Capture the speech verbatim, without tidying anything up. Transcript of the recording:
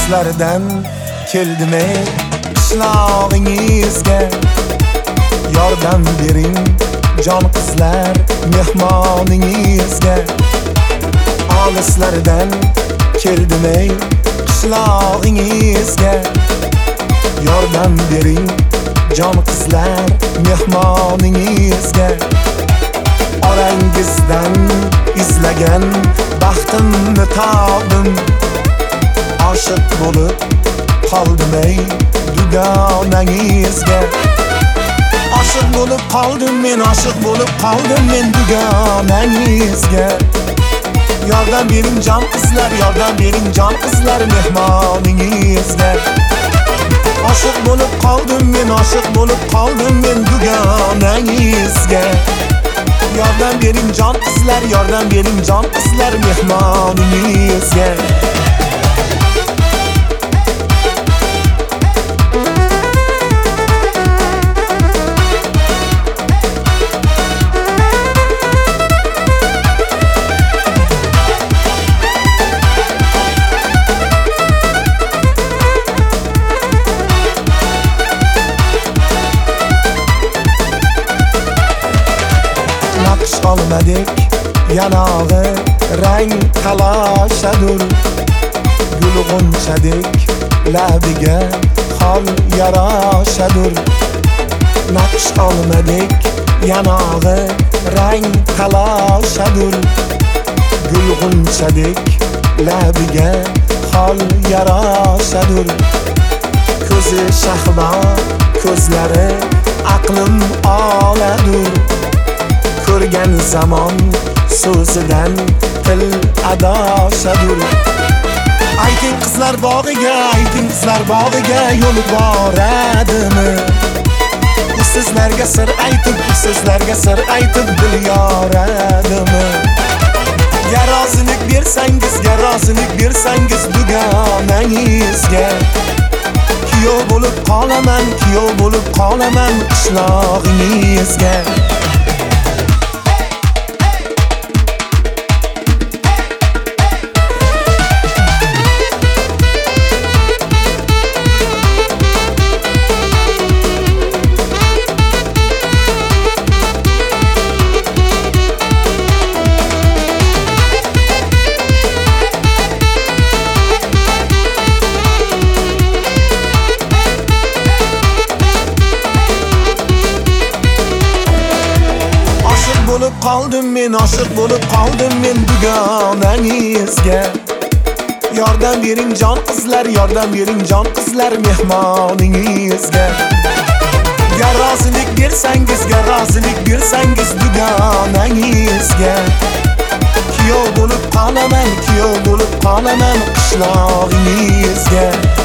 Olislardan keldim ey qishlog'ingizga. Yordam bering jon qizlar mehmoningizga. Olislardan keldim ey qishlog'ingizga. Yordam bering jon qizlar mehmoningizga. Orangizdan izlagan baxtimni topdim. Oshiq bo'lib qoldim ey dugonangizga. Oshiq bo'lib qoldim men, oshiq bo'lib qoldim men dugonangizga. Yordam bering jon qizlar, yordam bering jon qizlar mehmoningizga. Oshiq bo'lib qoldim men, oshiq bo'lib qoldim men dugonangizga. Yordam bering jon qizlar, yordam bering jon qizlar mehmoningizga. Olmadik yanog'i rang talashadur. Gul g'unchadik labiga xol yarashadur. Naqsh olmadik yanog'i rang talashadur. Gul g'unchadik labiga xol yarashadur. Ko'zi shahlo, ko'zlari aqlim oladur. Ko'rgan zamon so'zidan til adoshadur. Ayting qizlar bog'iga, ayting qizlar bog'iga yo'l boradimi? Bu sizlarga sir aytib, bu sizlarga sir aytib dil yoradimi? Ya rozilik bersangiz, ya rozilik bersangiz dugonangizga. Kuyov bo'lib qolaman, kuyov bo'lib qolaman qishlog'ingizga. Bo'lib qoldim men, oshiq bo'lib qoldim men dugonangizga. Yordam bering jon qizlar, yordam bering jon qizlar mehmoningizga. Ya rozilik bersangiz, ya rozilik bersangiz dugonangizga. Kuyov bo'lib qolaman, kuyov bo'lib qolaman qishlog'ingizga.